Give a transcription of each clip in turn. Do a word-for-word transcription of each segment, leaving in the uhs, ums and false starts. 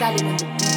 Stallion on the beat.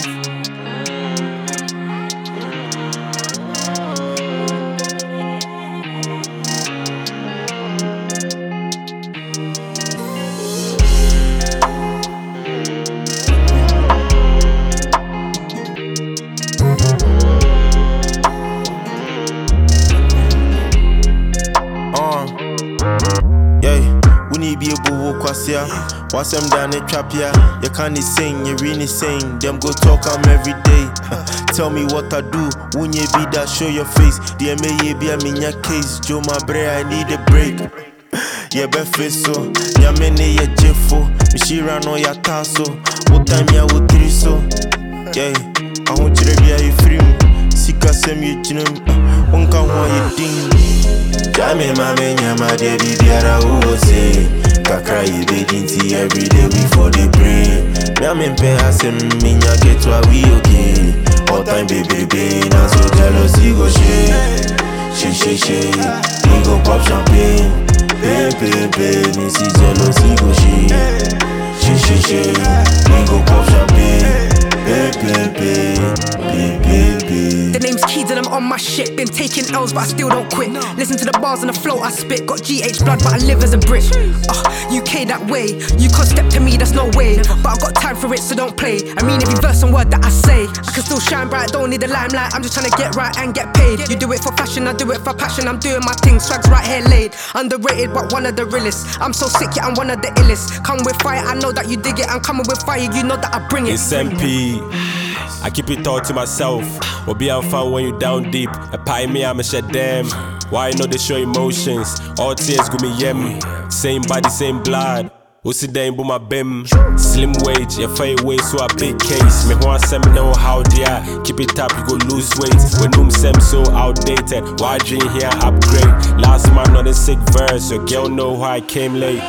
Be a boo kwasia. Once I'm down in trapia, you can't sing, you really sing. Them go talk I'm every day. Tell me what I do, when you be that, show your face. The M A be a minya case. Joe my bre, I need a break. Yeah, be face so. Ya mene ya jeffo. Mishira no ya taso. What time ya wo three so. Yeah, I want you to be a free. Sika sem you chinum. Unka wa you ding. Jame mame nyama de bibiara uose. Kakra ibedinti every day we for the pray. Nyame mpe asem minya ketwa we okay. All time baby baby na so jealousy go shake. Shake shake shake. We go pop champagne. Baby baby me see jealousy go shake. Shake shake shake. We go pop champagne. Baby baby baby. The name's Keys and I'm on my shit. Been taking L's but I still don't quit. Listen to the bars and the flow I spit. Got G H blood but I live as a brick. uh, U K that way. You can't step to me, that's no way. But I got time for it so don't play. I mean every verse and word that I say. I can still shine bright, don't need the limelight. I'm just trying to get right and get paid. You do it for fashion, I do it for passion. I'm doing my thing, swag's right here laid. Underrated but one of the realest. I'm so sick, yeah, I'm one of the illest. Come with fire, I know that you dig it. I'm coming with fire, you know that I bring it. It's M P, I keep it all to myself. Will be on fun when you down deep. A pie me, I'm a shed them. Why know they show emotions? All tears go me yem. Same body, same blood. What's it then, my bim? Slim wage, your fire way, so a big case. Me want some know how they are. Keep it up, you go lose weight. When um sem so outdated. Why dream here upgrade? Last man on the sick verse. Your girl know why I came late.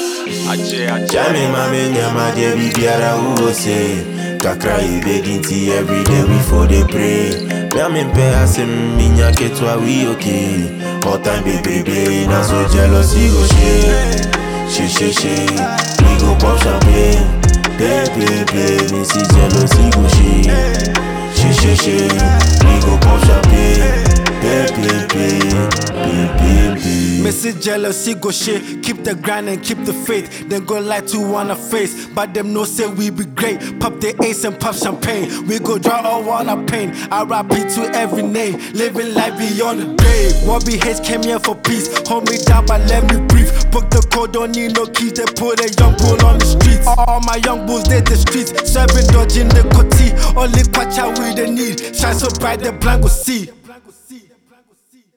Jame mame nyama de bibiara uose. Kakra ibedinti every day we for the pray. Nyame mpe asem minya ketwa we okay. All time baby baby na so jealousy go shake. Shake shake shake. We go pop champagne. Baby baby me see jealousy go shake. Shake shake shake. We go pop champagne. Baby baby baby. Messy jealousy go shit, keep the grind and keep the faith. Then go lie to on a face, but them no say we be great. Pop the ace and pop champagne, we go draw all on our pain. I rap it to every name, living life beyond the grave. What be hate came here for peace, hold me down but let me breathe. Book the code, don't need no keys, they put a young bull on the streets. All my young bulls did the streets, serving dodging the cotty. Only quacha we the need, shine so bright the blind go see.